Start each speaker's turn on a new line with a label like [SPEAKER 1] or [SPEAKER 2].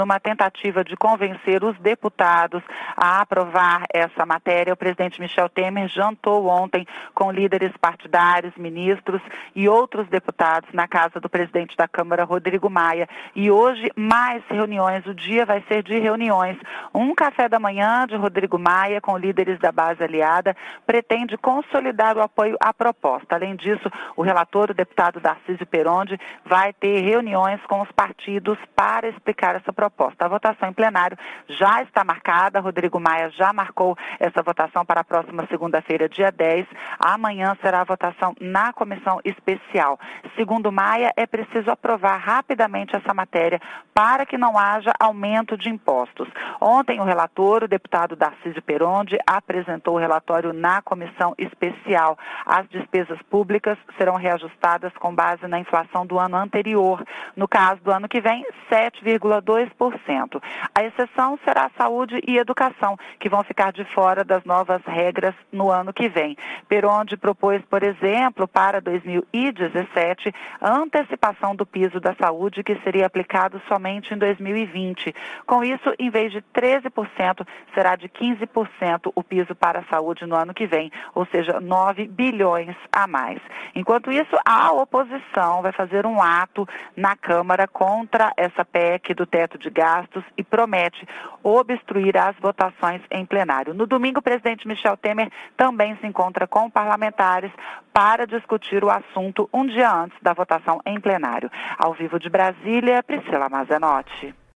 [SPEAKER 1] Numa tentativa de convencer os deputados a aprovar essa matéria, o presidente Michel Temer jantou ontem com líderes partidários, ministros e outros deputados na casa do presidente da Câmara, Rodrigo Maia. E hoje, mais reuniões, o dia vai ser de reuniões. Um café da manhã de Rodrigo Maia com líderes da base aliada pretende consolidar o apoio à proposta. Além disso, o relator, o deputado Darcísio Perondi, vai ter reuniões com os partidos para explicar essa proposta. A votação em plenário já está marcada, Rodrigo Maia já marcou essa votação para a próxima segunda-feira, dia 10. Amanhã será a votação na comissão especial. Segundo Maia, é preciso aprovar rapidamente essa matéria para que não haja aumento de impostos. Ontem o relator, o deputado Darcísio Perondi, apresentou o relatório na comissão especial. As despesas públicas serão reajustadas com base na inflação do ano anterior. No caso do ano que vem, 7,2%. A exceção será a saúde e educação, que vão ficar de fora das novas regras no ano que vem. Perondi propôs, por exemplo, para 2017, a antecipação do piso da saúde, que seria aplicado somente em 2020. Com isso, em vez de 13%, será de 15% o piso para a saúde no ano que vem, ou seja, 9 bilhões a mais. Enquanto isso, a oposição vai fazer um ato na Câmara contra essa PEC do teto de gastos e promete obstruir as votações em plenário. No domingo, o presidente Michel Temer também se encontra com parlamentares para discutir o assunto um dia antes da votação em plenário. Ao vivo de Brasília, Priscila Mazenotti.